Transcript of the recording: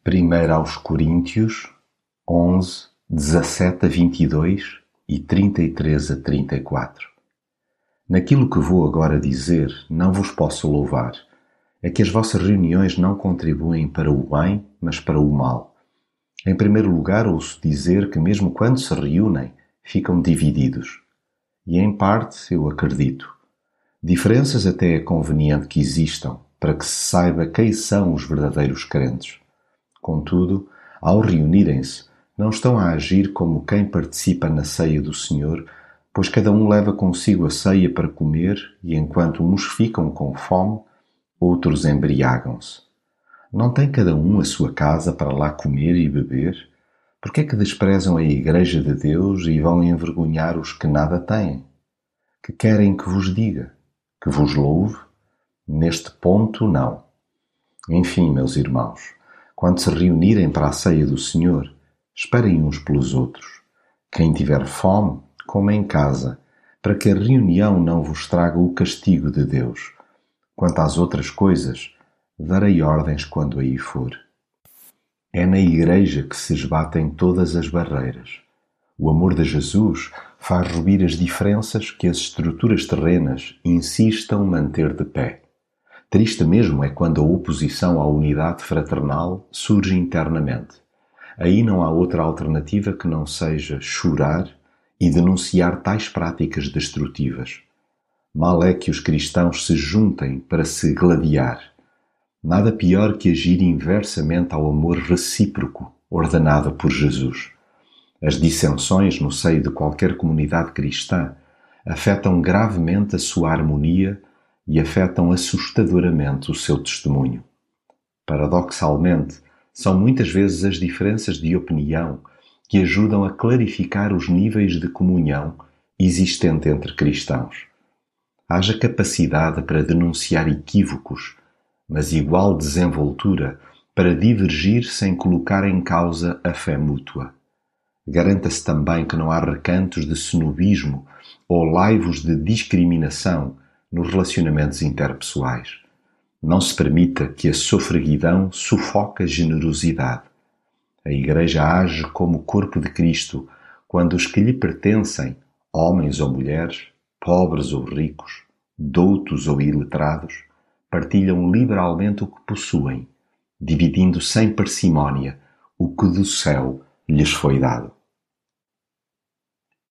Primeiro aos Coríntios 11, 17 a 22 e 33 a 34. Naquilo que vou agora dizer, não vos posso louvar. É que as vossas reuniões não contribuem para o bem, mas para o mal. Em primeiro lugar, ouço dizer que mesmo quando se reúnem, ficam divididos. E em parte eu acredito. Diferenças até é conveniente que existam, para que se saiba quem são os verdadeiros crentes. Contudo, ao reunirem-se, não estão a agir como quem participa na ceia do Senhor, pois cada um leva consigo a ceia para comer e enquanto uns ficam com fome, outros embriagam-se. Não tem cada um a sua casa para lá comer e beber? Por que é que desprezam a Igreja de Deus e vão envergonhar os que nada têm? Que querem que vos diga? Que vos louve? Neste ponto, não. Enfim, meus irmãos, quando se reunirem para a ceia do Senhor, esperem uns pelos outros. Quem tiver fome, coma em casa, para que a reunião não vos traga o castigo de Deus. Quanto às outras coisas, darei ordens quando aí for. É na Igreja que se esbatem todas as barreiras. O amor de Jesus faz ruir as diferenças que as estruturas terrenas insistam manter de pé. Triste mesmo é quando a oposição à unidade fraternal surge internamente. Aí não há outra alternativa que não seja chorar e denunciar tais práticas destrutivas. Mal é que os cristãos se juntem para se gladiar. Nada pior que agir inversamente ao amor recíproco ordenado por Jesus. As dissensões no seio de qualquer comunidade cristã afetam gravemente a sua harmonia e afetam assustadoramente o seu testemunho. Paradoxalmente, são muitas vezes as diferenças de opinião que ajudam a clarificar os níveis de comunhão existente entre cristãos. Haja capacidade para denunciar equívocos, mas igual desenvoltura para divergir sem colocar em causa a fé mútua. Garanta-se também que não há recantos de snobismo ou laivos de discriminação nos relacionamentos interpessoais. Não se permita que a sofreguidão sufoque a generosidade. A Igreja age como o corpo de Cristo quando os que lhe pertencem, homens ou mulheres, pobres ou ricos, doutos ou iletrados, partilham liberalmente o que possuem, dividindo sem parcimónia o que do céu lhes foi dado.